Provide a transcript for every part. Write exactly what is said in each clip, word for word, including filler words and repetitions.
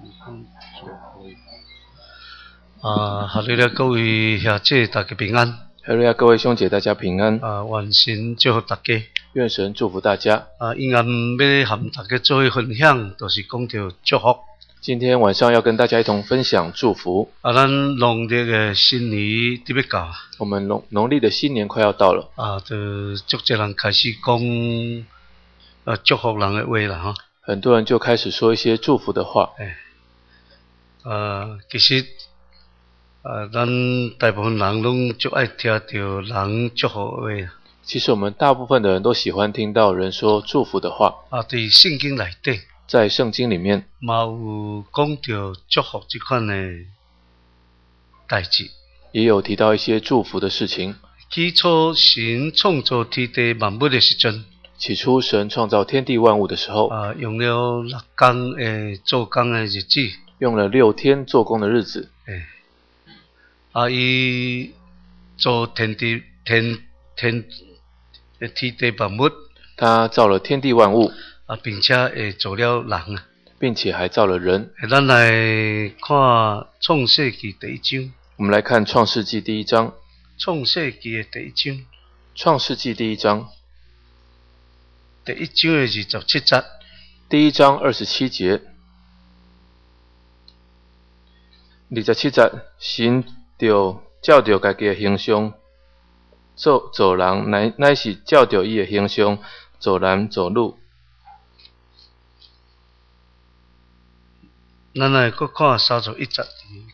啊，哈利路亚，各位兄姐大家平安。 哈利路亚，各位兄姐大家平安。 啊，愿神祝福大家。 愿神祝福大家。 啊，今暗要和大家做一分享，就是讲到祝福。 今天晚上要跟大家一同分享祝福。 啊，咱农历的新年都要到。 我们农农历的新年快要到了。 啊，就足多人开始讲，呃，祝福人的话啦，哈。 很多人就开始说一些祝福的话。 哎，呃，其实。啊，咱大部分人拢就爱听到人祝福的话。 其实我们大部分的人都喜欢听到人说祝福的话。 啊，在圣经内底， 在圣经里面， 嘛有讲到祝福这款的代志， 也有提到一些祝福的事情。 起初神创造天地万物的时阵， 起初神创造天地万物的时候， 啊，用了六天的做工的日子， 用了六天做工的日子。 哎。啊！伊做天地天天天地万物， 他造了天地万物啊，并且也做了人啊， 并且还造了人。 咱来看创世纪第一章。 我们来看创世纪第一章。 创世纪的第一章。 创世纪第一章。 第一章的二十七节。 第一章二十七节。二十七节，神就照着家己的形象做做人，乃乃是照着伊的形象做男做女。 咱来搁看三十一节。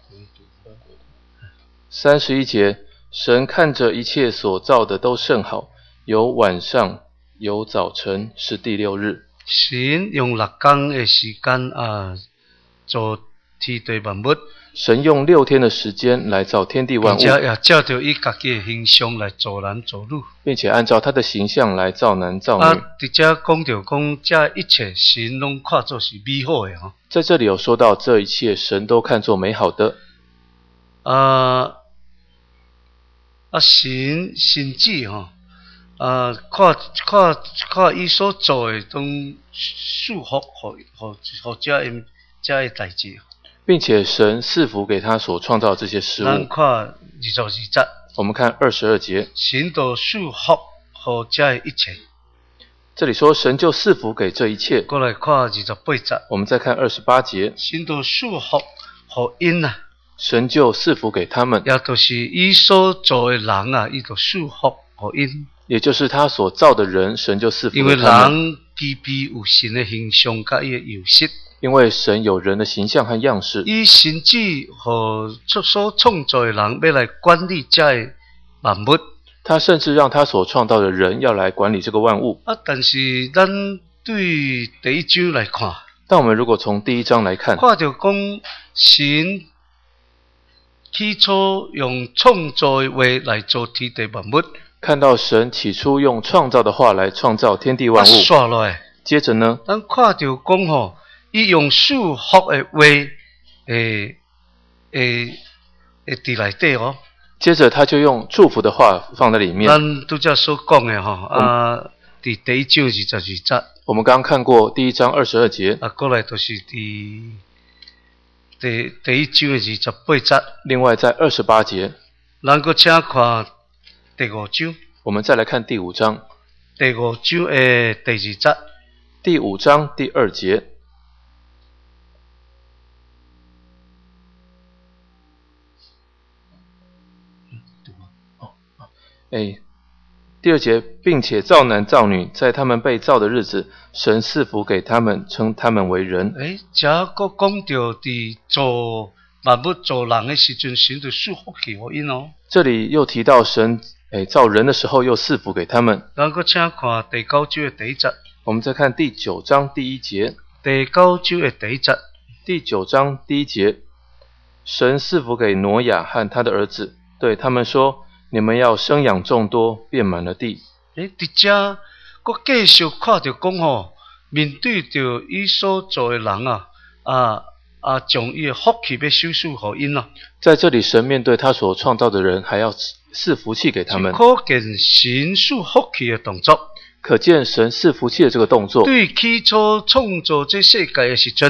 三十一节，神看着一切所造的都甚好，有晚上，有早晨，是第六日。 神用六天的时间啊，做天地万物。 神用六天的时间来造天地万物， 并且也照着伊家己的形象来做男做女， 并且按照他的形象来造男造女。 啊，伫遮讲到讲，这一切神拢看作是美好的吼。 在这里有说到，这一切神都看作美好的。 啊啊，神神子吼，啊，看看看伊所做的种祝福，互互互遮个遮个代志。 并且神赐福给他所创造的这些事物。 咱看二十二节， 我们看二十二节， 神就祝福互这一切。 这里说神就赐福给这一切。 过来看二十八节， 我们再看二十八节， 神就祝福互因啊， 神就赐福给他们， 也就是伊所做的人啊，伊就祝福互因， 也就是他所造的人，神就赐福给他们。 因为人具备有神的形象甲伊的样式。 因为神有人的形象和样式， 以神子和所创造的人要来管理这个万物， 他甚至让他所创造的人要来管理这个万物。 啊，但是咱对第一章来看， 但我们如果从第一章来看， 看到讲神起初用创造的话来做天地万物， 看到神起初用创造的话来创造天地万物。 刷落来， 接着呢， 咱看到讲吼。伊用祝福的话，诶诶诶，伫内底哦。 接着他就用祝福的话放在里面。 咱拄则所讲的吼，啊，伫第一章二十二节。 我们刚刚看过第一章二十二节。 啊，过来就是伫第第一章的二十八节。 另外在二十八节。 咱搁请看第五章。 我们再来看第五章。 第五章的第二节。 第五章第二节。哎，第二节，并且造男造女，在他们被造的日子，神赐福给他们，称他们为人。 哎，这个讲到伫做万物做人的时阵，神就祝福给我因哦。 这里又提到神，哎，造人的时候又赐福给他们。 咱搁请看第九章的第一节。 我们再看第九章第一节。 第九章的第一节。 第九章第一节，神赐福给挪亚和他的儿子，对他们说。你们要生养众多，遍满了地。 诶，伫遮，我继续看到讲吼，面对着伊所做的人啊，啊啊，将伊的福气要收束互因啊。 在这里，神面对他所创造的人，还要赐福气给他们。 可见神赐福气的动作。 可见神赐福气的这个动作。 对起初创造这世界的时阵，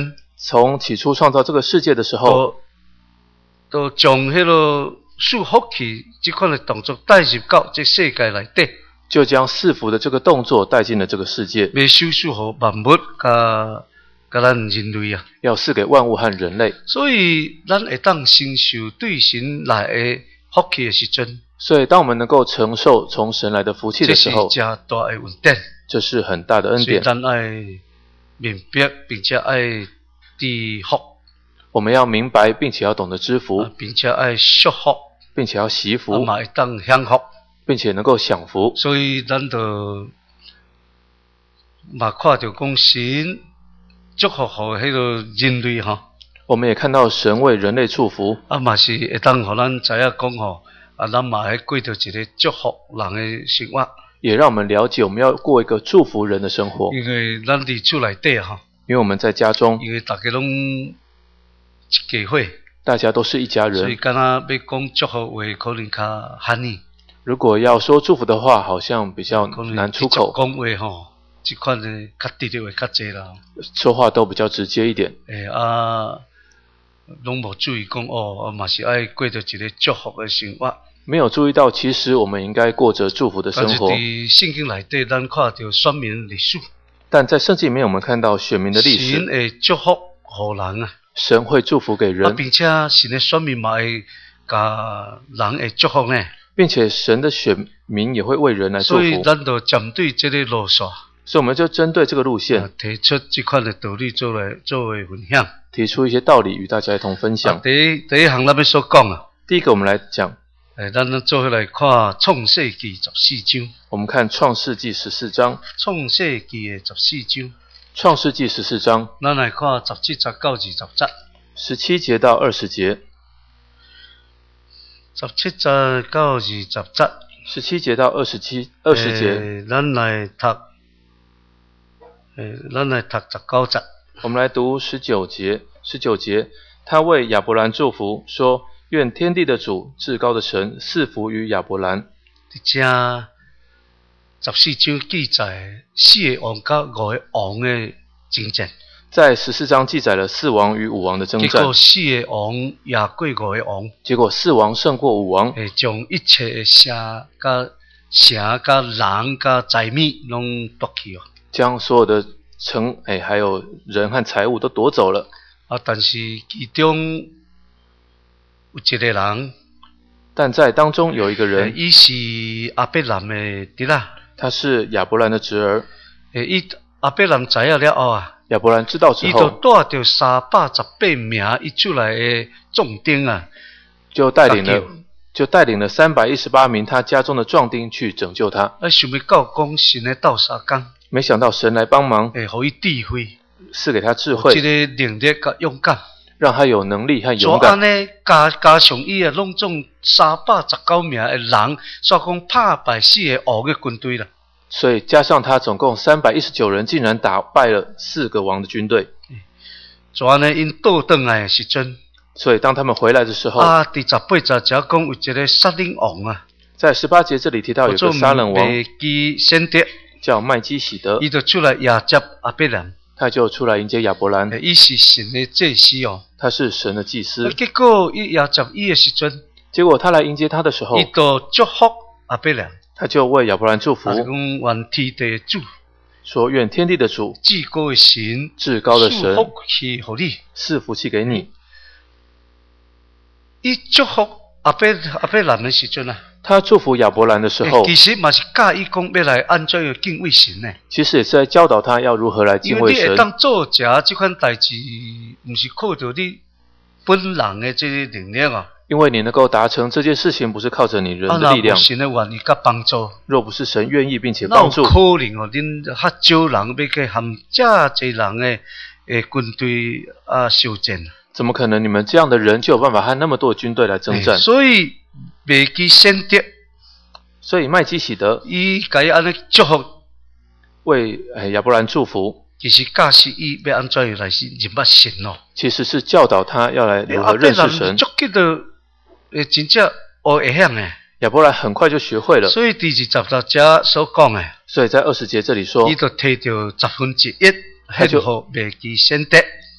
从起初创造这个世界的时候， 都都将迄个束福气这款的动作带入到这世界内底， 就将赐福的这个动作带进了这个世界， 要收束给万物甲甲咱人类啊。 要赐给万物和人类。 所以咱会当承受对神来的福气的时阵， 所以当我们能够承受从神来的福气的时候， 这是真大的恩典， 这是很大的恩典。 所以咱爱明白，并且爱知福。 我们要明白，并且要懂得知福， 啊、并且爱祝福， 并且要惜福， 啊嘛会当享福， 并且能够享福。 所以咱就嘛看到讲神祝福互迄个人类吼， 我们也看到神为人类祝福， 啊嘛是会当互咱知影讲吼，啊咱嘛会过着一个祝福人的生活， 也让我们了解我们要过一个祝福人的生活。 因为咱伫厝内底吼， 因为我们在家中， 因为大家拢一家伙， 大家都是一家所以人， 敢若要讲祝福话，可能较含义， 如果要说祝福的话，好像比较可能难出口， 讲话吼，即款的较直接话较济啦。 说话都比较直接一点。 诶、欸、啊，拢无注意讲哦，嘛是爱过着一个祝福的生活。 没有注意到，其实我们应该过着祝福的生活。 但是伫圣经内底，咱看到选民历史， 但在圣经里面，我们看到选民的历史， 神会祝福互人啊， 神会祝福给啊， 人， 并且神的选民嘛会甲人会祝福呢。 并且神的选民也会为人来祝所以福。 咱就针对这个路线， 所以我们就针对这个路线， 啊提出这款的道理做来作为分享。 提出一些道理与大家一同分享。 啊、第一第一项咱要所讲啊， 第一个，我们来讲， 诶，咱做伙来看创世纪十四章。 我们看创世纪十四章， 创世纪的十四章， 创世纪十四章， 咱来看十七节到二十节。 十七节到二十节， 十七节到二十节， 十七节到二十七二十节， 诶，咱来读，诶，咱来读十九节。 我们来读十九节。十九节，他为亚伯兰祝福，说：愿天地的主，至高的神赐福于亚伯兰。 伫这十四章记载四个王甲五个王的征战， 在十四章记载了四王与五王的征战结果，四个王赢过五个王， 结果四王胜过五王， 诶，将一切的城、甲城、甲人、甲财米拢夺去哦。 将所有的城，哎，还有人和财物都夺走了。 啊，但是其中有一个人， 但在当中有一个人， 伊是阿伯兰的侄仔， 他是亚伯兰的侄儿。 诶，伊阿伯兰知影了后啊， 亚伯兰知道之伊就后， 带着三百十八名伊出来的壮丁啊， 就带领了搭救， 就带领了三百一十八名他家中的壮丁去拯救他。 啊，想要到讲神的斗相共， 没想到神来帮忙， 诶，互伊智慧， 赐给他智有慧， 这个能力甲勇敢。 让他有能力和所以勇敢。 安尼加加上伊啊，拢总三百十九名的人，所以讲打败四个王的军队啦。 所以加上他总共三百一十九人，竟然打败了四个王的军队。 所以安尼因倒转来的时阵， 所以当他们回来的时候， 啊，第十八节只讲有一个杀人王啊， 在十八节这里提到有叫做个杀人王麦基先德， 叫麦基喜德， 伊就出来迎接阿伯兰， 他就出来迎接亚伯兰， 伊是神的祭司哦。 他是神的祭司啊。结果伊迎接伊的时阵， 结果他来迎接他的时候伊，就祝福阿伯兰， 他就为亚伯兰祝福啊，，就讲愿天地的主， 说：愿天地的主， 至高的神， 至高的神， 赐福气互你。 赐福气给你。 伊祝福阿伯阿伯兰的时阵啊， 他祝福亚伯兰的时候， 其实嘛是教伊讲要来安怎样敬畏神呢？ 其实也是在教导他要如何来因敬畏神。 为你会当做食这款代志，毋是靠着你本人的这个能力啊， 因为你能够达成这件事情，不是靠着你人啊， 的力量若无，神的愿意甲帮助， 若不是神愿意并且哪有帮助， 可能哦？恁较少人要去含遮侪人的诶军队啊相战？ 怎么可能你们这样的人就有办法和那么多的军队来征战？ 欸所以麦基先德， 所以麦基喜德伊甲伊安尼祝福， 为哎亚伯兰祝福， 其实教示伊要安怎样来认捌神哦。 其实是教导他要来如何认识神。 足吉的，诶，真正学会晓诶。 亚伯兰很快就学会了， 所以第二十六节所讲诶， 所以在二十节这里说伊，就摕着十分之一献互麦基先德。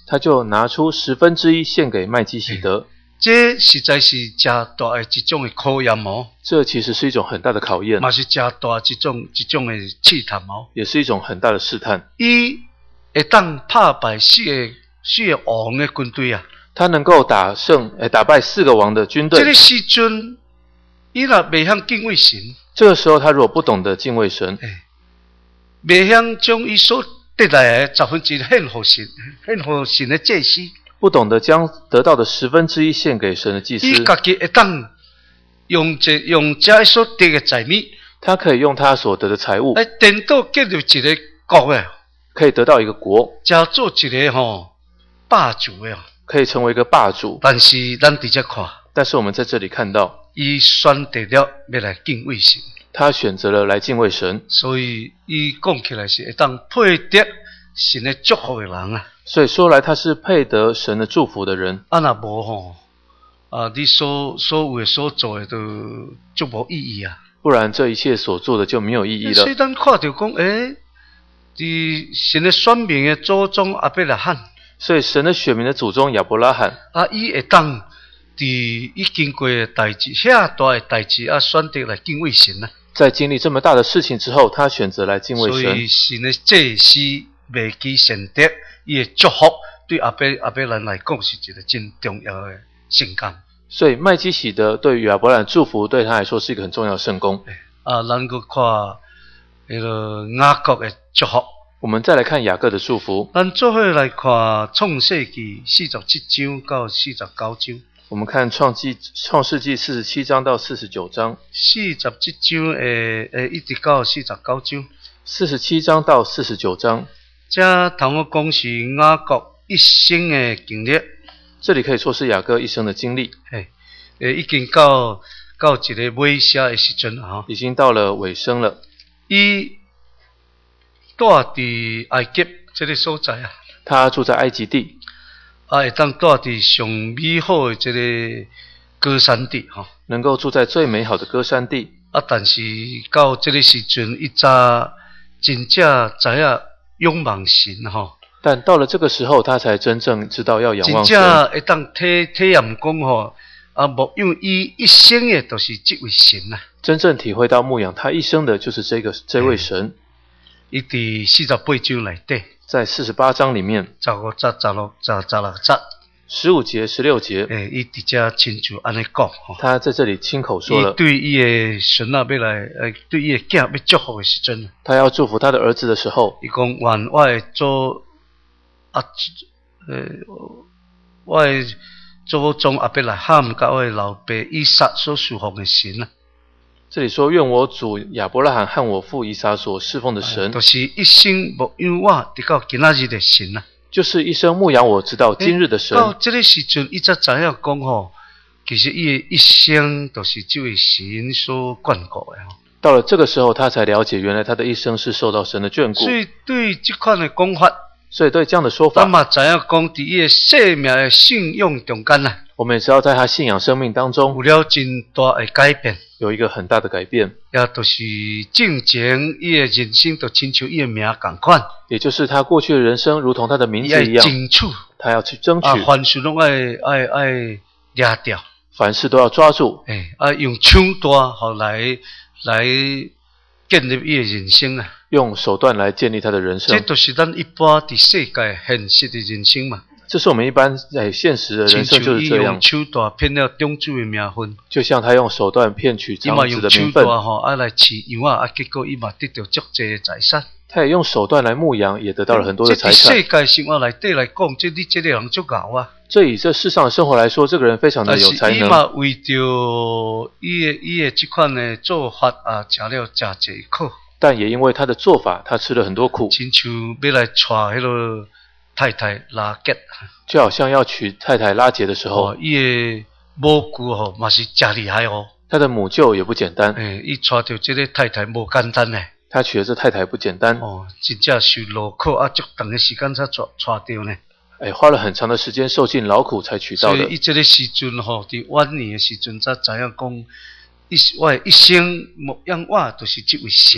他就拿出十分之一献给麦基洗德。 这实在是真大的一种的考验哦， 这其实是一种很大的考验， 嘛是真大一种一种的试探哦， 也是一种很大的试探。 伊会当打败四个四个王的军队啊， 他能够打胜，诶，打败四个王的军队。 这个时阵，伊若未晓敬畏神， 这个时候他如果不懂得敬畏神， 哎，未晓将伊所得来的十分之一献给神，献给神的祭司。 不懂得将得到的十分之一献给神的祭司， 伊家己会当用这用这所得的财物， 他可以用他所得的财物， 来颠倒建立一个国诶， 可以得到一个国， 加做一个吼霸主诶。 可以成为一个霸主。 但是咱直接看， 但是我们在这里看到， 伊选择了要来敬畏神， 他选择了来敬畏神， 所以伊讲起来是会当配得神的祝福的人啊。 所以说来他是配得神的祝福的人。 啊，若无吼，啊，你所所有的所做的都就无意义啊。 不然这一切所做的就没有意义了。 所以咱看到讲，诶，伫神的选民的祖宗亚伯拉罕， 所以神的选民的祖宗亚伯拉罕， 啊，伊会当伫已经过的代志，遐大的代志啊，选择来敬畏神啊。 在经历这么大的事情之后，他选择来敬畏神。 所以神的祭司未记神德。伊的祝福对阿伯阿伯兰来讲是一个真重要的圣工。 所以麦基洗德对于亚伯兰祝福对他来说是一个很重要的圣工。 啊，咱搁看迄个雅各的祝福。 我们再来看雅各的祝福。 咱做伙来看创世纪四十七章到四十九章。 我们看创纪创世纪四十七章到四十九章。 四十七章诶诶，一直到四十九章。 四十七章到四十九章。 这头我讲是雅各一生的经历， 这里可以说是雅各一生的经历。 嘿，诶，已经到到一个尾声的时阵啊， 已经到了尾声了。 伊住伫埃及这个所在啊， 他住在埃及地， 啊，会当住伫上美好的这个歌山地哈， 能够住在最美好的歌山地。 啊，但是到这个时阵，伊早真正知影。仰望神吼， 但到了这个时候，他才真正知道要仰望神。 真正会当体体验讲吼，啊，无因为伊一生嘅都是这位神啊。 真正体会到牧养他一生的就是这个这位神。 伊伫四十八章内底， 在四十八章里面， 十五节、十六、十十六节， 十五节、十六节， 诶，伊直接亲像安尼讲吼。 他在这里亲口说了， 伊对伊的孙啊要来，诶，对伊的囝要祝福的时阵， 他要祝福他的儿子的时候， 伊讲愿我的祖啊，诶，我的祖宗阿伯拉罕甲我的老爸以撒所侍奉的神啊。 这里说愿我主亚伯拉罕和我父以撒所侍奉的神， 就是一生牧养我直到今仔日的神啊。 就是一生牧养我直到今日的神。 到这个时阵，伊才知影讲吼，其实伊的一生都是这位神所眷顾的吼。 到了这个时候，他才了解原来他的一生是受到神的眷顾。 所以对这款的讲法， 所以对这样的说法， 咱嘛知影讲伫伊的生命的信仰中间啊， 我们也知道在他信仰生命当中有了真大的改变， 有一个很大的改变， 也就是正前伊的人生就亲像伊的名共款， 也就是他过去的人生如同他的名字一样， 争取， 他要去争取， 啊，凡事拢爱爱爱抓掉， 凡事都要抓住， 诶，啊，用手段好来来建立伊的人生啊。 用手段来建立他的人生， 这就是咱一般伫世界现实的人生嘛。 这是我们一般在现实的人生就是这样。 用手段骗了长子的名分， 就像他用手段骗取长子的名分。 伊嘛用手段吼，啊来饲羊啊，啊结果伊嘛得到足济的财产。 他也用手段来牧羊，也得到了很多的财产。 世界生活内底来讲，这你这个人足牛啊。 这以这世上的生活来说，这个人非常的有才能。 但是伊嘛为着伊的伊的这款的做法啊，食了真济苦。 但也因为他的做法，他吃了很多苦。 亲像要来娶迄个太太拉结， 就好像要娶太太拉结的时候， 伊的母舅吼嘛是真厉害哦。 他的母舅也不简单。 诶，伊娶到这个太太无简单呢。 他娶的这太太不简单。 哦，真正受劳苦啊，足长的时间才娶娶到呢。 哎，花了很长的时间，受尽劳苦才娶到的。 所以伊这个时阵吼，伫晚年的时阵才知影讲。一我一生牧养我，就是这位神啊。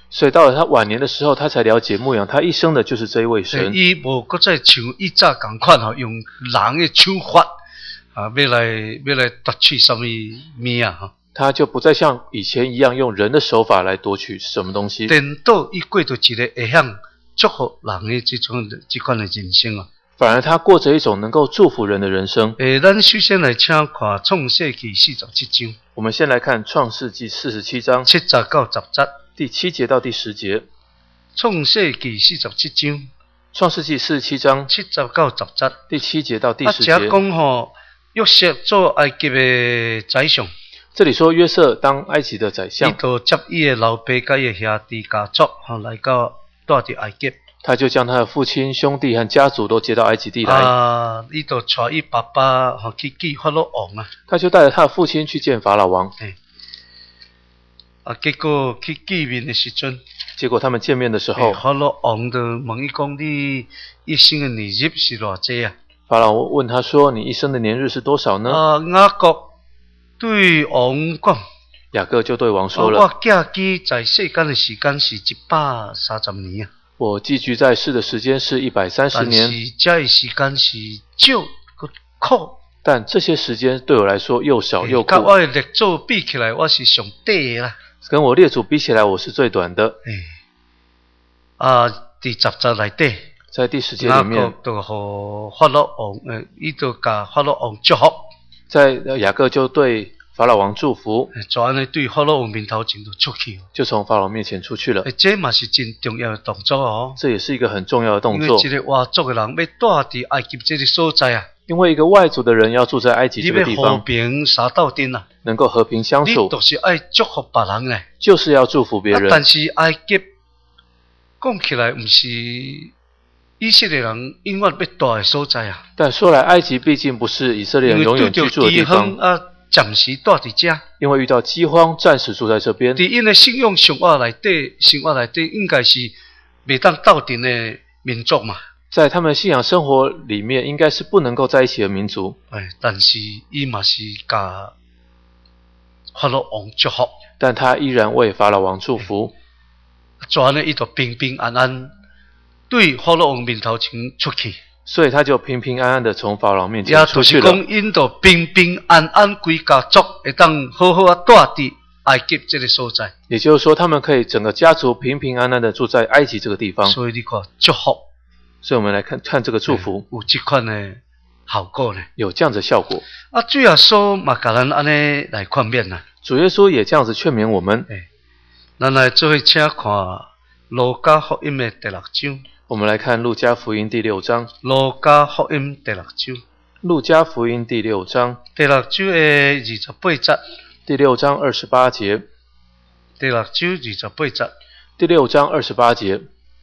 所以到了他晚年的时候，他才了解牧养他一生的就是这一位神。 伊无搁再像以早共款吼，用人的手法啊，要来要来夺取什么物啊吼。 他就不再像以前一样用人的手法来夺取什么东西。 颠倒伊过着一个会向祝福人的这种这款的人生啊。 反而他过着一种能够祝福人的人生。 诶，咱首先来请看创世纪四十七章。 我们先来看创世纪四十七章七节到十节。 第七节到第十节。 创世纪四十七章。 创世纪四十七章七节到十节。 第七节到第十节。 啊，这讲吼，约瑟做埃及的宰相。 这里说约瑟当埃及的宰相， 伊就接伊的老爸甲伊兄弟家族吼来到带伫埃及。 他就将他的父亲、兄弟和家族都接到埃及地来。 啊，伊就带伊爸爸吼去见法老王啊。 他就带着他的父亲去见法老王。 哎，啊，结果去见面的时阵， 结果他们见面的时候， 法老王就问伊讲：你一生的年日是偌济啊？ 法老问他说：你一生的年日是多少呢？ 啊，雅各对王讲， 雅各就对王说了： 我寄居在世间的时间是一百三十年啊。 我寄居在世的时间是一百三十年， 但是这的时间是少个苦。 但这些时间对我来说又少又苦。 跟我的列祖比起来，我是上短的啦。 跟我列祖比起来，我是最短的。 啊，第十节内底， 在第十节里面， 雅各就和法老王，呃，伊就甲法老王祝福。 在雅各就对法老王祝福， 就安尼对法老王面头前就出去， 就从法老面前出去了。 这嘛是真重要的动作哦。 这也是一个很重要的动作。 因为这个外族的人要住伫埃及这个所在啊。 因为一个外族的人要住在埃及这个地方， 你要和平相斗阵啊， 能够和平相处， 你就是爱祝福别人呢， 就是要祝福别人。 啊、但是埃及讲起来，不是以色列人永远要住的所在啊。 但说来，埃及毕竟不是以色列人永远居住的地方啊，暂时住伫这。 因为遇到饥荒，暂时住在这边。 伫因的信仰生活内底，生活内底应该是袂当斗阵的民族嘛。 在他们信仰生活里面，应该是不能够在一起的民族。 哎，但是伊嘛是甲法老王祝福， 但他依然为法老王祝福。 怎呢？伊就平平安安对法老王面头前出去， 所以他就平平安安的从法老面前出去了。 也就是讲，因就平平安安规家族会当好好啊住伫埃及这个所在。 也就是说，他们可以整个家族平平安安的住在埃及这个地方。 所以你看祝福。 所以我们来看看这个祝福有这款的效果呢， 有这样子的效果。 啊，主耶稣嘛，甲咱安尼来劝勉呐。 主耶稣也这样子劝勉我们。 哎，咱来做伙请看路加福音的第六章。 我们来看路加福音第六章。 路加福音第六章。 路加福音第六章。 第六章的二十八节。 第六章二十八节。 第六章二十八节。 第六章二十八节。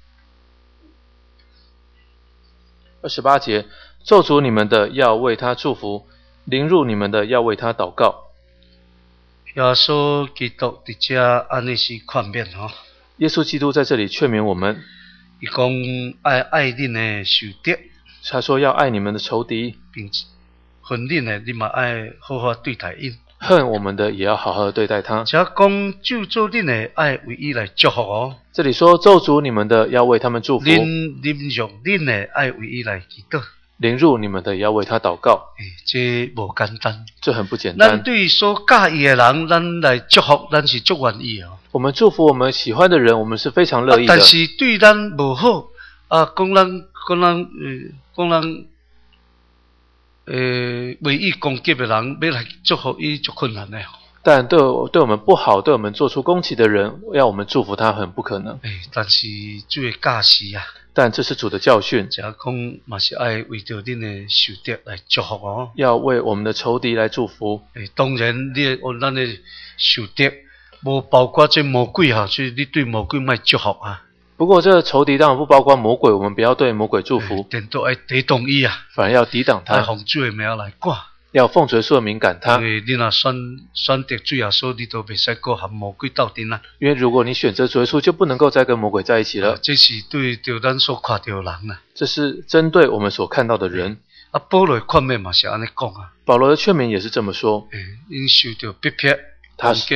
二十八节，咒诅你们的要为他祝福，凌辱你们的要为他祷告。 耶稣基督伫这安尼是劝勉吼。 耶稣基督在这里劝勉我们， 伊讲爱爱恁的仇敌， 他说要爱你们的仇敌， 并恨恁的，你嘛爱好好对待因。 恨我们的也要好好的对待他。 这讲咒诅恁的，爱为伊来祝福哦。 这里说咒诅你们的，要为他们祝福； 凌凌辱恁的，爱为伊来祈祷； 凌辱你们的，也要为他祷告。 诶，这无简单， 这很不简单。 咱对所介意的人，咱来祝福，咱是足愿意哦。 我们祝福我们喜欢的人，我们是非常乐意的。 啊、但是对咱无好啊，讲咱讲咱呃讲咱。呃，为伊攻击的人，要来祝福伊就困难了。 但对对我们不好、对我们做出攻击的人，要我们祝福他，很不可能。 诶，但是主的教示啊， 但这是主的教训。 只讲嘛是爱为着恁的仇敌来祝福哦。 要为我们的仇敌来祝福。 诶，当然你按咱的仇敌，无包括这魔鬼哈，所以你对魔鬼莫祝福啊。 不过，这个仇敌当然不包括魔鬼，我们不要对魔鬼祝福， 点都爱抵挡伊啊， 反而要抵挡他， 奉主的名来赶， 要奉主的名赶他。 因为你若选选择主耶稣，你都袂使搁和魔鬼斗阵啊。 因为如果你选择主耶稣，就不能够再跟魔鬼在一起了。 啊、这是对着咱所看到的人啊， 这是针对我们所看到的人。 啊，保罗劝勉嘛是安尼讲啊， 保罗的劝勉也是这么说。 诶，因受到逼迫、攻击、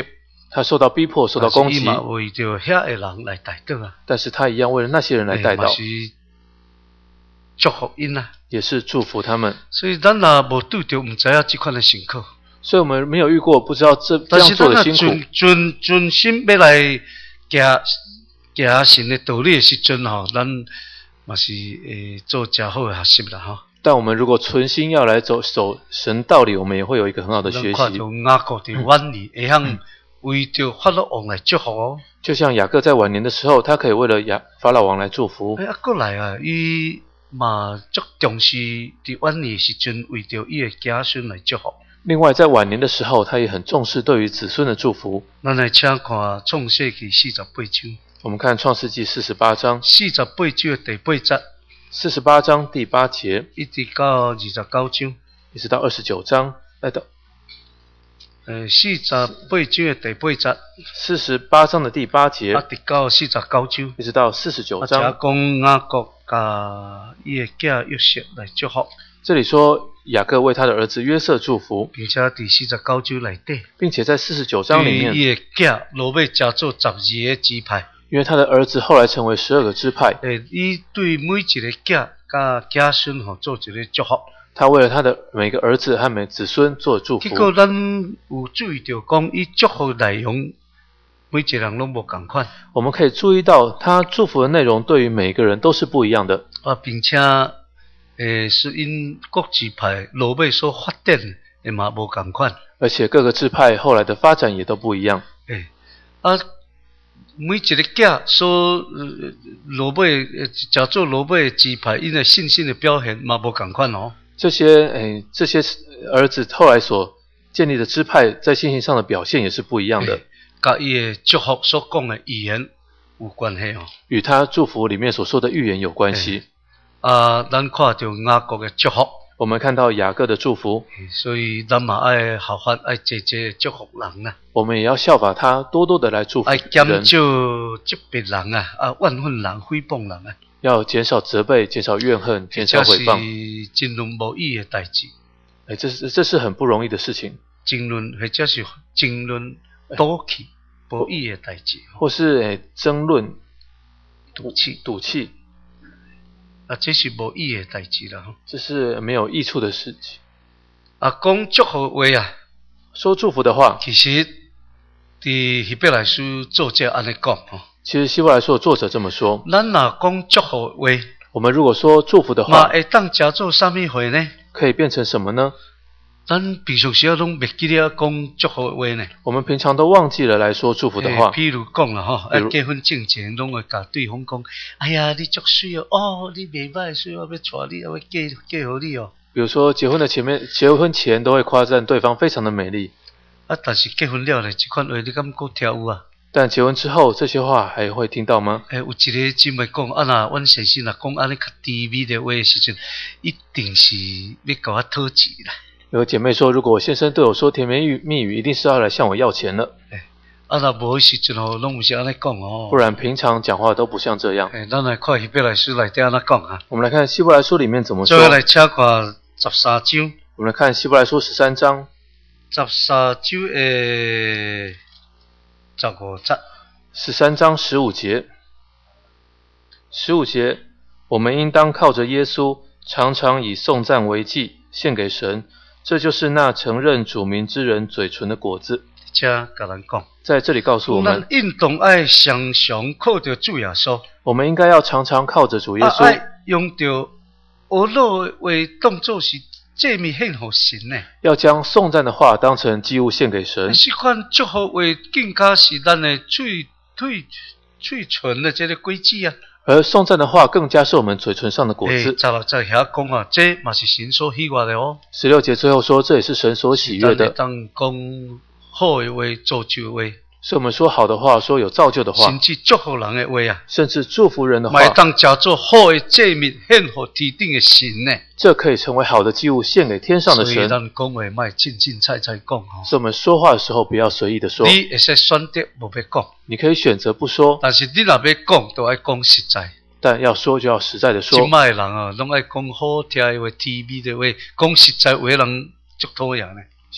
他受到逼迫，受到攻击， 伊嘛为着遐个人来代祷啊， 但是他一样为了那些人来代祷， 嘛是祝福因啊， 也是祝福他们。 所以咱若无拄着，唔知影即款的辛苦。 所以我们没有遇过，不知道这这样做的辛苦。 但是咱若存存心要来行行神的道理的时阵吼，咱嘛是诶做真好的学习啦吼。 但我们如果存心要来走走神道理，我们也会有一个很好的学习。 看到雅各的晚年，会晓为着法老王来祝福哦。 就像雅各在晚年的时候，他可以为了亚法老王来祝福。 哎，啊，过来啊，伊嘛足重视伫晚年时阵，为着伊的子孙来祝福。 另外，在晚年的时候，他也很重视对于子孙的祝福。 咱来请看创世纪四十八章。 我们看创世纪四十八章， 四十八章的第八节。 四十八章第八节， 一直到二十九章， 一直到二十九章，来到， 呃，四十八章的第八节， 四十八章的第八节， 啊，直到四十九章， 一直到四十九章。 啊，讲雅各甲伊的囝约瑟来祝福。 这里说雅各为他的儿子约瑟祝福， 并且第四十九章内底， 并且在四十九章里面， 伊的囝罗马加做十二个支派。 因为他的儿子后来成为十二个支派， 诶，伊对每一个囝甲子孙吼做一个祝福。 他为了他的每个儿子和每子孙做祝福。 结果咱有注意到讲，伊祝福内容每一个人拢无共款。 我们可以注意到，他祝福的内容对于每个人都是不一样的。 啊，并且诶，是因各支派落尾所发展诶嘛无共款。 而且各个支派后来的发展也都不一样。 诶，啊。每一个囝所落尾叫做落尾支派，因的信心的表现嘛无共款哦。 这些诶，这些儿子后来所建立的支派，在信心上的表现也是不一样的。 甲伊的祝福所讲的预言有关系哦。与他祝福里面所说的预言有关系。 啊，咱看到雅各的祝福。我们看到雅各的祝福， 所以咱嘛爱效法，爱多多祝福人啊。 我们也要效法他，多多的来祝福人。 爱减少责备人啊，啊，怨恨人、诽谤人啊。 要减少责备，减少怨恨，减少诽谤。 这是争论无意义的代志。 哎，这是这是很不容易的事情。 争论或者是争论赌气、无意义的代志， 或是诶争论、 赌气、 赌气。 啊，这是无意义的代志啦， 这是没有益处的事情。 啊，讲祝福话啊， 说祝福的话， 其实伫希伯来书作者安尼讲吼。 其实希伯来书的作者这么说。 咱若讲祝福话， 我们如果说祝福的话， 嘛会当加做啥物话呢？ 可以变成什么呢？ 咱平常时拢袂记得讲祝福话呢。 我们平常都忘记了来说祝福的话。 譬如讲啦吼，啊结婚之前拢会甲对方讲，哎呀，你足水哦，哦，你袂歹，所以我要娶你，我要嫁嫁互你哦。 比如说结婚的前面，结婚前都会夸赞对方非常的美丽。 啊，但是结婚了咧，这款话你敢搁听有啊？ 但结婚之后，这些话还会听到吗？ 诶、欸，有一个姊妹讲，啊那阮先生若讲安尼较低微的话的时阵，一定是要甲我讨钱啦。 有姐妹说，如果我先生对我说甜言蜜语，一定是要来向我要钱了。 诶、欸，啊若无时阵吼，拢毋是安尼讲哦。 不然平常讲话都不像这样。 诶、欸，咱来看希伯来书内底安怎讲啊？ 我们来看希伯来书里面怎么说。 最后来请看十三章。 我们来看希伯来书十三章。 十三章诶，十五节。 十三章十五节。十五节，我们应当靠着耶稣，常常以颂赞为祭，献给神，这就是那承认主名之人嘴唇的果子。 这甲咱讲， 在这里告诉我们， 咱应当爱常常靠着主耶稣。 我们应该要常常靠着主耶稣， 啊、用着俄罗为当作是祭物献给神呢。 要将颂赞的话当成祭物献给神。 是款祝福话更加是咱的嘴嘴嘴唇的这个轨迹啊。 而颂赞的话更加是我们嘴唇上的果子。 十六节遐讲啊，这嘛是神所喜悦的哦。 十六节最后说，这也是神所喜悦的。 当讲好的话，造就的话。 是我们说好的话，说有造就的话， 甚至祝福人的话啊， 甚至祝福人的话， 买当叫做好的祭物献给天顶的神呢。 这可以成为好的祭物献给天上的神。 所以咱讲话卖尽尽菜菜讲哦。 所以我们说话的时候不要随意的说。 你会使选择无要讲， 你可以选择不说， 但是你若要讲，都要讲实在。 但要说就要实在的说。 今摆人啊，拢爱讲好听的话、T V 的话，讲实在话人足讨厌呢。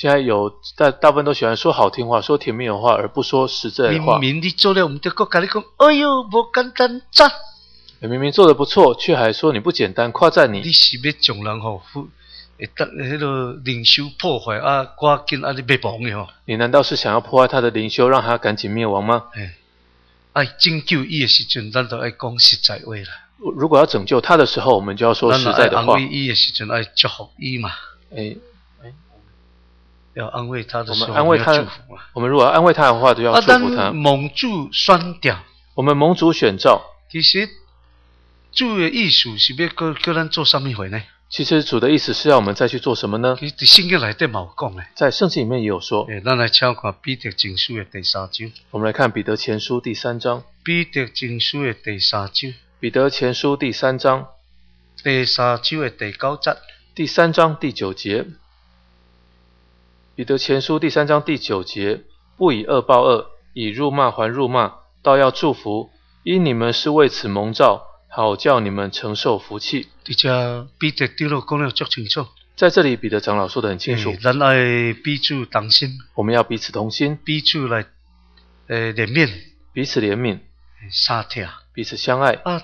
现在有大大部分都喜欢说好听话，说甜蜜的话，而不说实在的话。 明明你做了，唔得个跟你讲，哎呦，无简单赞。 明明做得不错，却还说你不简单，夸赞你。 你是要将人吼，会得迄个灵修破坏啊，赶紧啊，你灭亡的吼。 你难道是想要破坏他的灵修，让他赶紧灭亡吗？ 哎，爱拯救伊的时阵，咱就爱讲实在话啦。 如果要拯救他的时候，我们就要说实在的话。 咱爱安慰伊的时阵，爱祝福伊嘛。 哎哎， 要安慰他的时候， 我们安慰他， 祝福嘛。 我们如果要安慰他的话，就要祝福他。 啊，蒙主选调， 我们蒙主选召。 其实主的意思是要叫叫咱做什么回呢？ 其实主的意思是要我们再去做什么呢？ 其实圣经内底嘛有讲诶， 在圣经里面也有说。 诶，咱来请看彼得前书的第三章。 我们来看彼得前书第三章。 彼得前书的第三章。 彼得前书第三章。 第三章的第九节。 第三章第九节。彼得前书第三章第九节：不以恶报恶，以辱骂还辱骂，倒要祝福，因你们是为此蒙召，好叫你们承受福气。 伫遮彼得长老讲了足清楚。 在这里，彼得长老说得很清楚。 咱爱彼此同心， 我们要彼此同心， 彼此来呃怜悯， 彼此怜悯， 相疼， 彼此相爱。 啊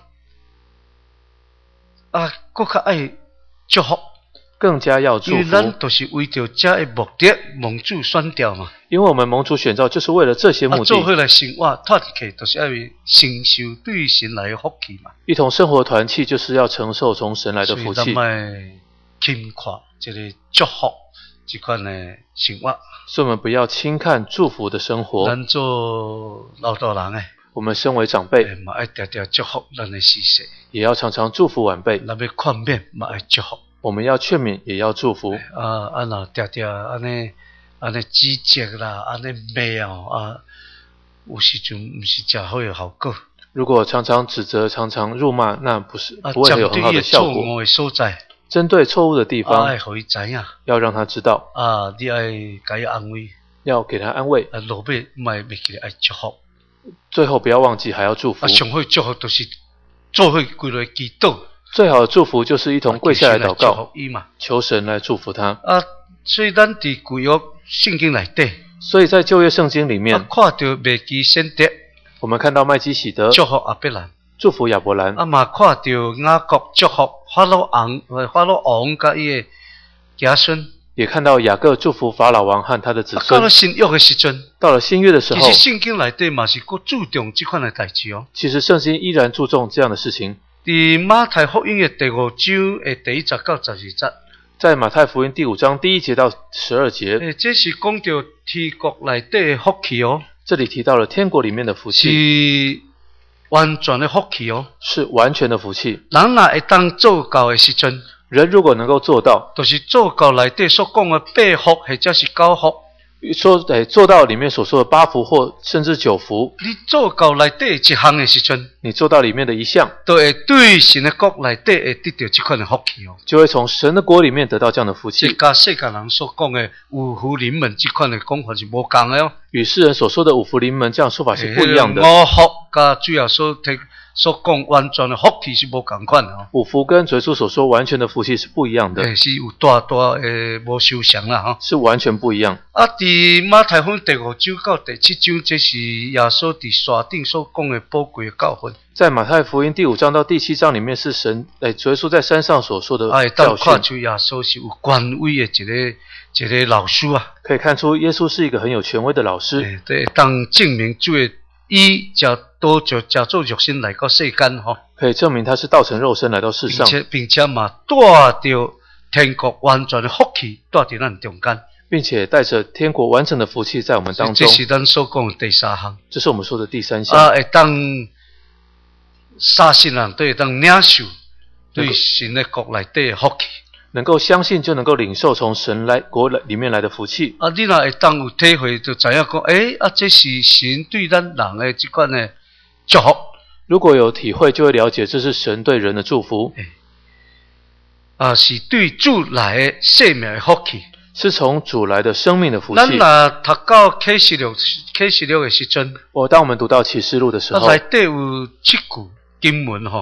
啊，更较爱祝福。 更加要祝福， 因为咱都是为着这个目的，蒙主选调嘛。 因为我们蒙主选召，就是为了这些目的。啊， 做伙来生活，脱起就是要承受对神来的福气嘛。 一同生活团契，就是要承受从神来的福气。 所以咱卖轻看这个祝福这款的生活。 所以我们不要轻看祝福的生活。 咱做老大人诶， 我们身为长辈， 嘛爱常常祝福咱的世世， 也要常常祝福晚辈。 咱要劝勉，嘛爱祝福。 我们要劝勉，也要祝福。 啊啊那常常安尼安尼指责啦，安尼骂哦啊，有时阵唔是真好的效果。 如果常常指责、常常辱骂，那不是啊， 不会有很好的效果。 针对错误的所在， 针对错误的地方， 爱互伊知影， 要让他知道。 啊，你爱给伊安慰， 要给他安慰。 啊，落尾唔爱袂记得爱祝福。 最后不要忘记还要祝福。 啊，上好祝福就是做伙跪落祈祷。 最好的祝福就是一同跪下来祷告，求神来祝福他。 啊，所以咱伫旧约圣经内底， 所以在旧约圣经里面， 啊，看到麦基洗德， 我们看到麦基洗德祝福亚伯兰， 祝福亚伯兰。 啊嘛看到雅各祝福法老王，法老王甲伊的子孙。 也看到雅各祝福法老王和他的子孙。 到了新约的时阵， 到了新约的时候， 其实圣经内底嘛是佫注重这款的代志哦。 其实圣经依然注重这样的事情。 伫马太福音的第五章的第一节到十二节， 在马太福音第五章第一节到十二节， 诶，这是讲到天国内底的福气哦。 这里提到了天国里面的福气，是完全的福气哦， 是完全的福气。 人若会当做到的时阵， 人如果能够做到， 就是做到内底所讲的八福或者是九福。 说诶，做到里面所说的八福或甚至九福， 你做到内底一项的时阵， 你做到里面的一项， 都会对神的国内底会得到这款的福气哦， 就会从神的国里面得到这样的福气。 这甲世界人所讲的五福临门这款的讲法是无共的哦， 与世人所说的五福临门这样说法是不一样的。 五福甲主要所提所讲完全的福气是无共款的哦。 五福跟主耶稣所说完全的福气是不一样的， 是有大大诶无相像啦哈， 是完全不一样。 啊，伫马太福音第五章到第七章，这是耶稣伫山顶所讲的宝贵的教训。 在马太福音第五章到第七章里面，是神诶主耶稣在山上所说的教训。 教训。 看出耶稣是有权威的一个一个老师啊， 可以看出耶稣是一个很有权威的老师。 诶，对，当证明主的伊叫多就叫做肉身来到世间吼， 可以证明他是道成肉身来到世上， 并且并且嘛带着天国完全的福气带伫咱中间， 并且带着天国完整的福气在我们当中。 这是咱所讲的第三项， 这是我们说的第三项。 啊，会当相信人都会当领受对神的国内底的福气。 能够相信就能够领受从神来国里面来的福气。 啊，你若会当有体会，就知影讲，诶、欸，啊，这是神对咱人的这款的祝福。 如果有体会，就会了解这是神对人的祝福。 欸、啊，是对主来的生命的福气， 是从主来的生命的福咱气。 若读到启示录，启示录的时阵， 我当我们读到启示录的时候， 啊，内底有七句经文吼，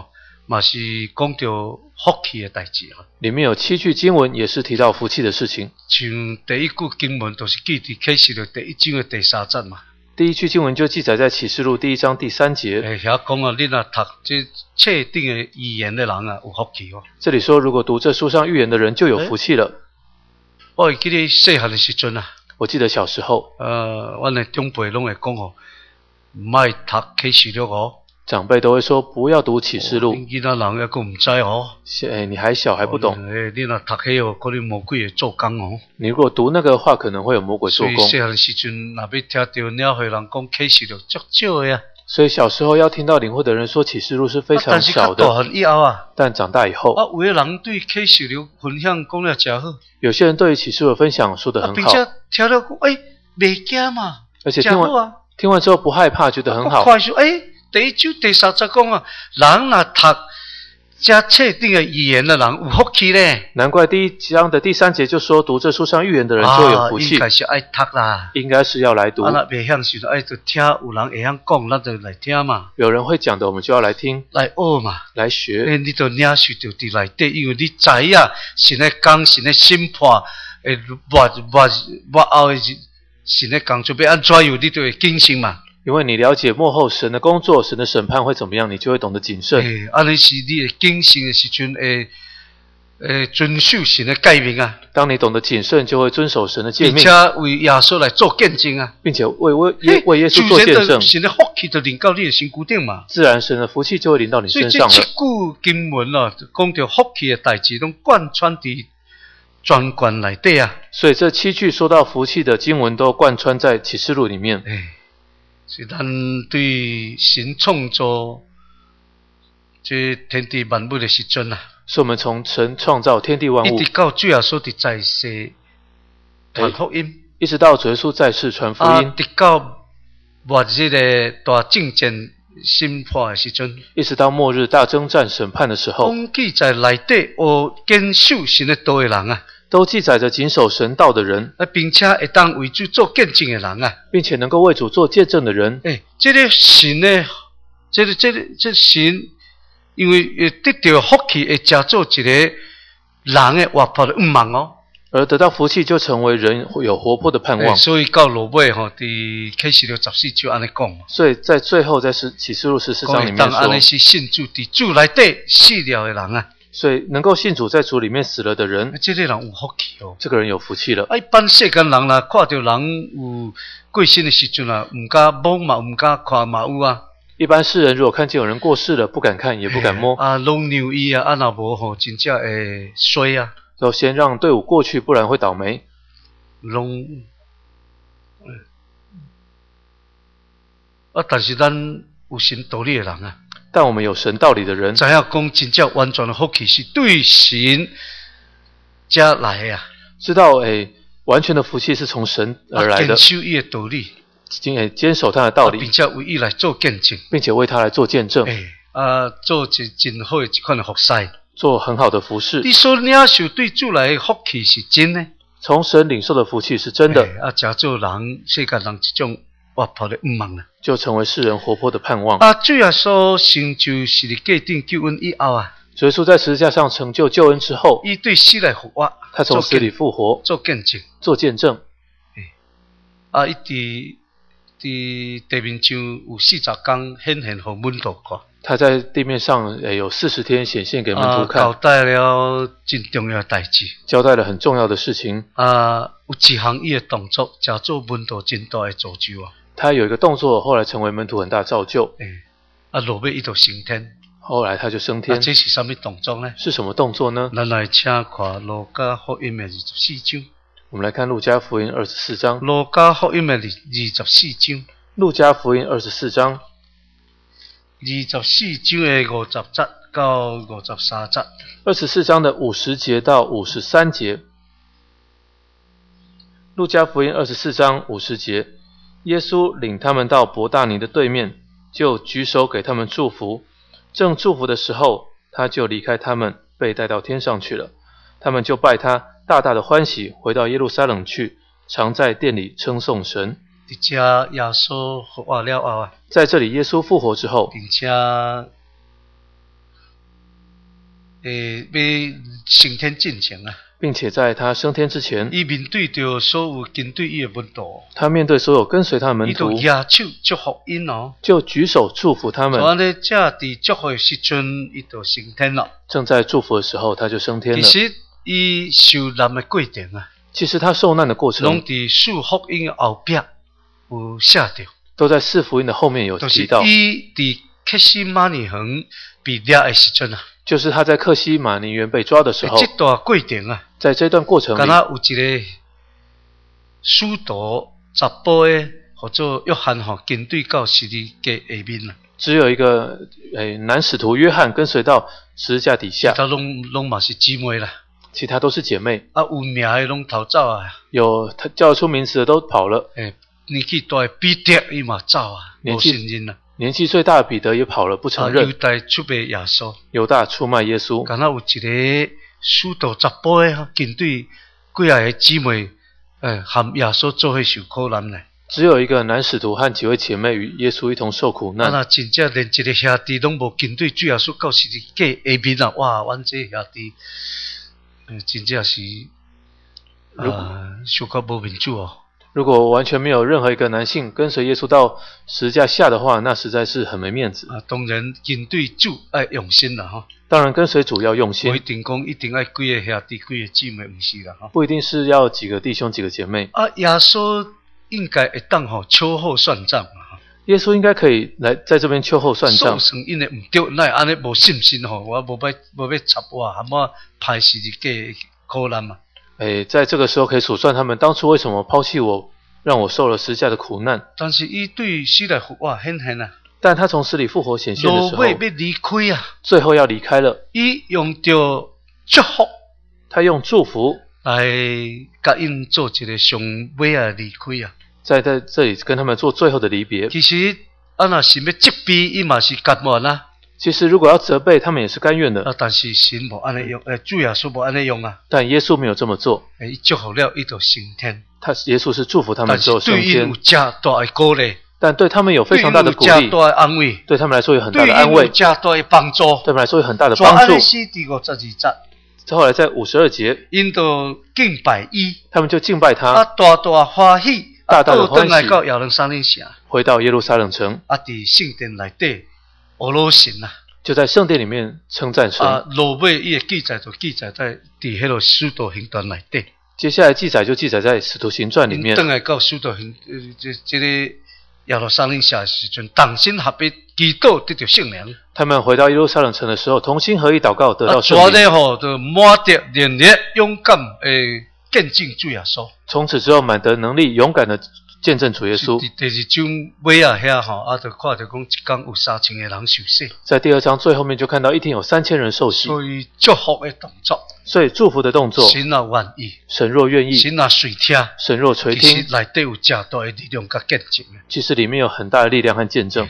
嘛是讲到福气的代志啊。 里面有七句经文也是提到福气的事情。 像第一句经文就是记伫启示录第一章的第三节嘛。 第一句经文就记载在启示录第一章第三节。 诶，遐讲啊，你若读这确定的语言的人啊，有福气哦。 这里说，如果读这书上预言的人就有福气了。 我会记得细汉的时阵啊， 我记得小时候， 呃，阮的长辈拢会讲哦，唔爱读启示录哦。 长辈都会说不要读启示录。 哦、囡仔人还佫唔知哦。 哎，你还小还不懂。 诶、哦，你若读迄哦，可能魔鬼会做工哦。 你如果读那个的话，可能会有魔鬼做工。 所以细汉时阵，若要听到鸟岁人讲启示录，足少的啊。 所以小时候要听到领会的人说启示录是非常少的。 但是大汉以后啊， 但长大以后， 啊，有的人对启示录分享讲了真好。 有些人对于启示录的分享说得很好， 并且听了讲，诶，袂惊嘛， 而且听完、 啊、 听完之后不害怕，觉得很好。 快说，诶。第一章第三节讲啊，人若读这确定的语言的人有福气咧。 难怪第一章的第三节就说，读这书上预言的人就有福气。 啊、应该是爱读啦， 应该是要来读。 啊，若袂晓时就爱就听，有人会晓讲，咱就来听嘛。 有人会讲的，我们就要来听， 来学嘛， 来学。 诶，你就领受着伫内底，因为你知影神的工、神的审判，诶，末末末后的神的工就要安怎样，你就会谨慎嘛。 因为你了解幕后神的工作，神的审判会怎么样，你就会懂得谨慎。 诶，安尼是你会谨慎的时阵，会诶遵守神的诫命啊。 当你懂得谨慎，就会遵守神的诫命， 并且为耶稣来做见证啊， 并且为为耶为耶稣做见证。 神的福气就临到你的身躯顶嘛， 自然神的福气就会临到你身上了。 所以这句经文啊，讲到福气的代志，拢贯穿伫全卷内底啊。 所以这七句说到福气的经文都贯穿在启示录里面。 诶。是咱对神创造这天地万物的时阵啊， 是我们从神创造天地万物， 一直到主耶稣伫在世传福音， 一直到主耶稣在世传福音， 啊，直到末日的大征战审判的时阵， 一直到末日大征战审判的时候， 拢记在内底有坚守神的道的人啊。 都记载着谨守神道的人， 啊，并且会当为主做见证的人啊， 并且能够为主做见证的人。 诶，这个神呢，这个这个这个神，因为得到福气，会加做一个人的活泼的愿望哦。 而得到福气，就成为人有活泼的盼望。 所以到落尾吼，伫启示录十四章安尼讲嘛。 所以在最后，在十启示录十四章里面说， 安尼是信主伫主内底死了的人啊。 所以能够信主在主里面死了的人， 这个人有福气哦。 这个人有福气了。 一般世间人啦，看到人有过身的时阵啊，唔敢摸嘛，唔敢看嘛有啊。 一般世人如果看见有人过世了，不敢看，也不敢摸。 啊，拢留意啊，啊若无吼，真正会衰啊。 要先让队伍过去，不然会倒霉。 拢，啊，但是咱有神道理的人啊。 但我们有神道理的人， 知影讲真正完全的福气是对神才来的啊！ 知道诶，完全的福气是从神而来的。 坚守伊的道理， 坚坚守他的道理， 并且为伊来做见证， 并且为他来做见证。 诶，啊，做一真好的一款的服侍， 做很好的服侍。 你所领受对主来的福气是真的， 从神领受的福气是真的。 啊，加做人世界人一种活泼的愿望啊， 就成为世人活泼的盼望。 啊，主耶稣成就是你既定救恩以后啊， 主耶稣在十字架上成就救恩之后， 伊对死来复活， 他从死里复活， 做见证， 做见证。 啊，伊伫伫地面上有四十天显现给门徒看。 他在地面上诶有四十天显现给门徒看， 啊、交代了真重要的代志， 交代了很重要的事情。 啊，有一项伊的动作，叫做门徒真大的造就啊。 他有一个动作，后来成为门徒很大造就。 诶、欸，啊，落尾伊就升天。 后来他就升天。 啊、这是什么动作呢？ 是什么动作呢？ 咱来请看路加福音的二十四章。 我们来看路加福音二十四章。 路加福音的二二十四章。 路加福音二十四章。 二十四章的五十节到五十三节。 二十四章的五十节到五十三节。路加福音二十四章五十节。耶稣领他们到伯大尼的对面，就举手给他们祝福。正祝福的时候，他就离开他们，被带到天上去了。他们就拜他，大大的欢喜，回到耶路撒冷去，常在殿里称颂神。 伫这耶稣复活了后啊， 在这里耶稣复活之后， 并且诶要升天进前啊， 并且在他升天之前， 伊面对着所有跟对伊的门徒， 他面对所有跟随他的门伊就徒， 举手祝福因哦。 就举手祝福他们。 所以呢，这伫祝福的时阵，伊就升天了。 正在祝福的时候，他就升天了。 其实伊受难的过程啊， 其实他受难的过拢程， 伫四福音的后壁有写着， 都在四福音的后面有就是提到， 伊伫克西马尼园被掠的时阵啊， 就是他在克西马尼园被抓的时候， 这段过程啊， 在这段过程里， 敢若有一个使徒查甫的，或者约翰吼，跟对到十字架下面啊， 只有一个诶男使徒约翰跟随到十字架底下， 其他拢拢嘛是姊妹啦， 其他都是姐妹， 啊有名的拢逃走啊， 有他叫得出名字的都跑了， 诶，年纪大的彼得伊嘛走啊，无年纪信任啊， 年纪最大的彼得也跑了，不啊承认犹，大出卖耶稣。 犹大出卖耶稣。 敢若有一个使徒十甫的吼，跟对几啊个姊妹，诶，含耶稣做伙受苦难呢。 只有一个男使徒和几位姐妹与耶稣一同受苦啊， 难。 若真正连一个兄弟拢无跟对主耶稣到十字架下面啊，哇，阮这兄弟，呃，真正是啊，受到无民主哦。 如果完全没有任何一个男性跟随耶稣到十字架下的话，那实在是很没面子。 啊，当然跟对主爱用心啦吼， 当然跟随主要用无一心， 定讲一定爱几个兄弟、几个姊妹，毋是啦吼。 不一定是要几个弟兄几个姐妹。 啊，耶稣应该会当吼秋后算账啊。 耶稣应该可以来在这边秋后算账。 算因为毋对，那安尼无信心吼，我无要无要插我，含我拍十字架的苦难嘛。 诶，在这个时候可以数算他们当初为什么抛弃我，让我受了十字架的苦难。 但是伊对死来复活显现啊， 但他从死里复活显现的时候， 落尾要离开啊， 最后要离开了。 伊用着祝福他用祝福来甲因做一个上尾啊离开啊。 在在这里跟他们做最后的离别。 其实啊，若是要责备，伊嘛是甘愿啊。 其实如果要责备，他们也是甘愿的。 啊，但是神无安尼用，诶，主耶稣无安尼用啊。 但耶稣没有这么做， 诶，伊祝福了，伊就升天。 他耶稣是祝福他们但是之后升天对因有，加大的鼓励， 但对他们有非常大的鼓励， 对因有加大的安慰， 对他们来说有很大对因有的安慰， 加大的帮助。 对他们来说有很大的帮助所以安尼。死第五十二节， 后来在五十二节， 因就敬拜伊， 他们就敬拜啊， 他， 大大欢喜， 大大的啊，倒转来欢喜到亚伦山顶城， 回到耶路撒冷城， 啊，伫圣殿内底，俄罗神啊， 就在圣殿里面称赞神。 啊，落尾伊的记载就记载在伫迄个使徒行传内底。 接下来记载就记载在使徒行传里面因。倒来到使徒行，呃，这这个亚罗山顶城的时阵，同心合一祈祷得到圣灵。 他们回到耶路撒冷城的时候，同心合意祷告，得到啊， 圣灵。 抓咧吼，就满得连烈勇敢诶，见证主耶稣。 从此之后，满得能力，勇敢的见证主耶稣。 第第二章尾啊遐吼，啊，就看到讲一天有三千个人受洗， 在第二章最后面就看到一天有三千人受洗， 所以祝福的动作， 所以祝福的动作， 神若愿意， 神若愿意， 神若垂听， 神若垂其实听， 内底有正大的力量甲见证的。 其实里面有很大的力量和见证。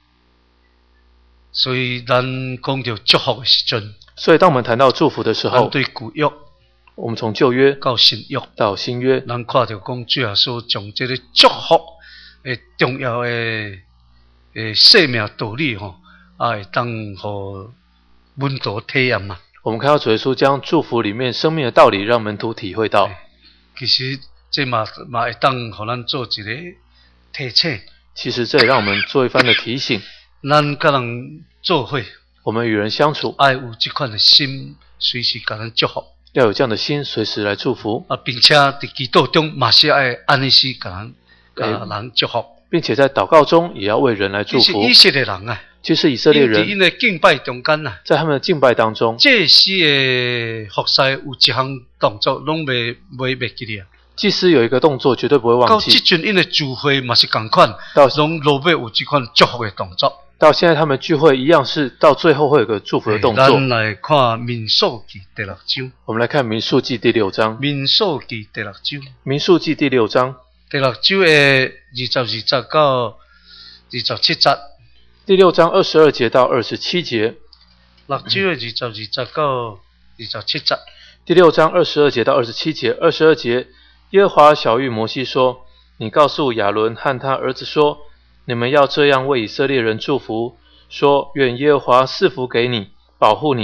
所以咱讲到祝福的时阵， 所以当我们谈到祝福的时咱候， 对旧约我们从旧约到新约， 到新约， 咱看到讲主耶稣将这个祝福诶重要诶诶生命道理吼，啊会当互门徒体验嘛。 我们看到主耶稣将祝福里面生命的道理让门徒体会到。 其实这嘛嘛会当互咱做一个提醒， 其实这也让我们做一番的提醒。 咱甲人做伙， 我们与人相处， 爱有这款的心，随时甲人祝福。 要有这样的心，随时来祝福， 啊，并且伫祈祷中嘛是爱安尼时甲人甲人祝福。 并且在祷告中也要为人来祝福其实以。色列人啊， 其实以色列因伫因人的敬拜中间啊， 在他们的敬拜当中， 祭司的服侍有一项动作拢袂袂袂记哩啊。 祭司有一个动作绝对不会忘到即记。 阵因的聚会嘛是共款， 到拢落尾有即款祝福的动作。 到现在他们聚会一样是到最后会有个祝福的动作。 咱来看民数记第六章， 我们来看民数记第六章。 民数记第六章， 民数记第六章第六章的二十二节到二十七节， 第六章二十二节到二十七节。 六章的二十二节到二十七节。 第六章二十二节到二十七节。二十二节，耶和华晓谕摩西说：“你告诉亚伦和他儿子说，你们要这样为以色列人祝福，说：愿耶和华赐福给你，保护你，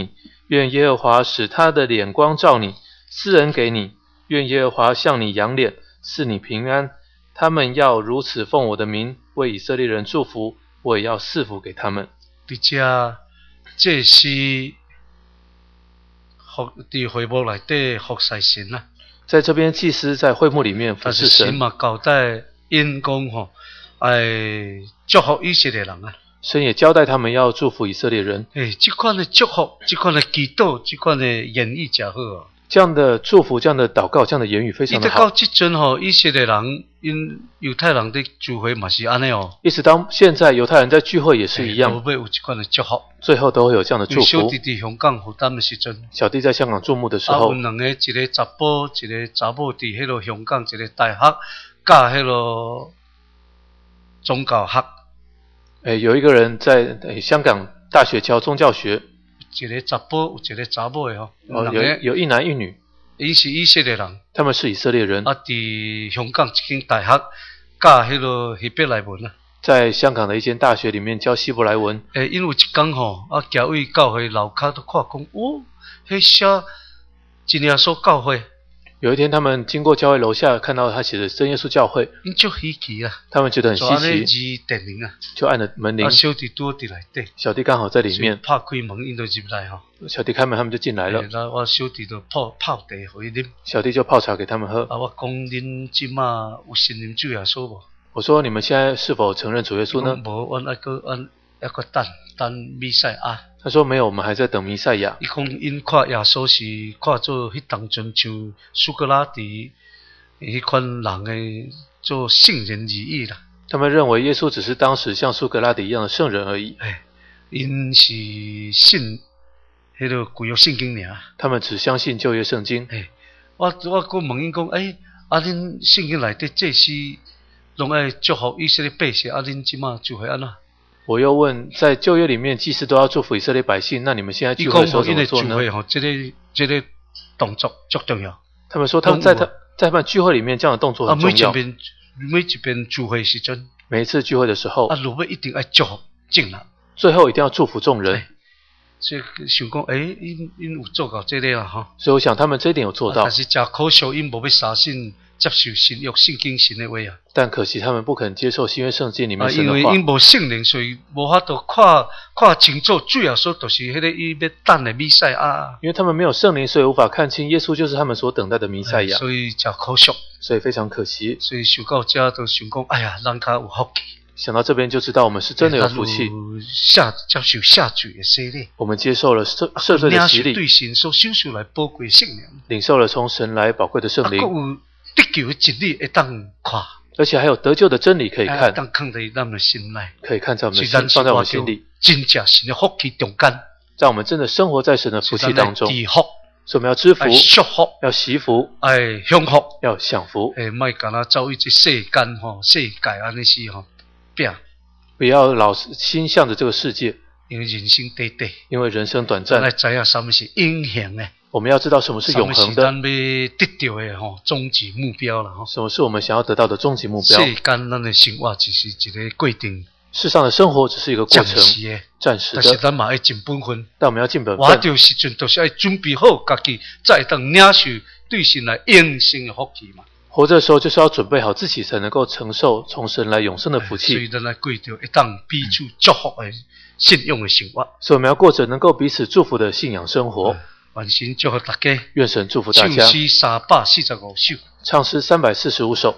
愿耶和华使他的脸光照你，赐恩给你。愿耶和华向你扬脸，赐你平安。他们要如此奉我的名为以色列人祝福，我也要赐福给他们。 伫遮，这是服伫会幕内底服侍神啊。 在这边，祭司在会幕里面服侍神。 但是神嘛交代因讲吼，哎，祝福以色列人啊。 神也交代他们要祝福以色列人。 哎，这款的祝福，这款的祈祷，这款的言语真好啊。 这样的祝福，这样的祷告，这样的言语非常的好。 一直到这阵吼，以色列人因犹太人的聚会嘛是安尼哦。 一直到现在，犹太人在聚会也是一样， 都要有这款的祝福， 最后都会有这样的祝福。 小弟伫香港负担的时阵， 小弟在香港注目的时候， 啊，有两个，一个查甫，一个查某伫迄落香港一个大学教迄落宗教学。 诶，有一个人在诶香港大学教宗教学。 一个查甫，有一个查某的吼， 哦，有有一男一女， 因是以色列人， 他们是以色列人。 啊，伫香港一间大学教迄落希伯来文啊， 在香港的一间大学里面教希伯来文。 诶，因为一天吼，啊，行为教会楼骹都看讲，哦，迄写真耶稣教会。 有一天，他们经过教会楼下，看到他写的真耶稣教会， 因足稀奇啊， 他们觉得很稀奇， 字电铃啊， 就按了门铃。 啊，小弟拄伫内底， 小弟刚好在里面， 拍开门，因就入来吼。 小弟开门，他们就进来了。 那我小弟就泡泡茶互伊啉， 小弟就泡茶给他们喝。 啊，我讲恁即马有信任主耶稣无？ 我说你们现在是否承认主耶稣呢？ 无，阮还个阮还个等等弥赛亚。 他说没有，我们还在等弥赛亚。 伊讲因看耶稣是看做迄当阵像苏格拉底迄款人诶，做圣人而已啦。 他们认为耶稣只是当时像苏格拉底一样的圣人而已。 哎，因是信迄个旧约圣经尔。 他们只相信旧约圣经。 哎，我我个问因讲，哎，啊恁圣经内底这是拢爱祝福以色列百姓，啊恁即马就会安怎？ 我又问，在旧约里面，祭司都要祝福以色列百姓，那你们现在聚会的时候怎么做呢？ 聚会吼，这个这个动作足重要。 他们说，他们在他在他们聚会里面这样的动作很重要。 啊，每一遍每一遍聚会时阵， 每一次聚会的时候， 啊，路尾一定要祝福众人， 最后一定要祝福众人。 所以想讲，诶，因因有做到这个啦哈。 所以我想他们这一点有做到。 但是真可惜，因无要相信接受新约圣经神的话啊。 但可惜他们不肯接受新约圣经里面啊， 神的话。 因为因无圣灵，所以无法度看看清楚主耶稣就是迄个伊要等的弥赛亚。 因为他们没有圣灵，所以无法看清耶稣就是他们所等待的弥赛亚。 所以真可惜。 所以非常可惜。 所以想到这都想讲，哎呀，人较有福气。 想到这边就知道我们是真的有福气， 下接受下罪的洗礼， 我们接受了赦赦罪的洗礼， 对神所享受来宝贵圣灵， 领受了从神来宝贵的圣灵， 还有得救的真理会当看， 而且还有得救的真理可以看， 当放在咱们的心内， 可以看在我们的心，放在我们心里， 真正神的福气中间， 在我们真的生活在神的福气当中， 知福， 所以我们要知福， 祝福， 要惜福， 哎，享福， 要享福， 哎，莫干那走一这世间吼，世界安尼是吼，变。 不要老心向着这个世界， 因为人生短短，因为人生短暂。 来知影什么是永恒的， 我们要知道什么是永恒的， 什么是咱要得到的吼终极目标了吼。 什么是我们想要得到的终极目标？ 世间咱的生活只是一个过程， 世上的生活只是一个过程， 暂时的， 暂时的。 但是咱嘛要尽本分， 但我们要尽本分。 活着时阵，都是要准备好家己，才会当领受对神来永生的福气嘛。 活着的时候就是要准备好自己，才能够承受从神来永生的福气。 所以咱来过着一当彼此祝福的信用的生活。 所以我们要过着能够彼此祝福的信仰生活。 愿神祝福大家， 愿神祝福大家。 唱诗三百四十五首， 唱诗三百四十五首。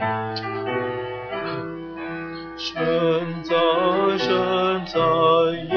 神在，神在。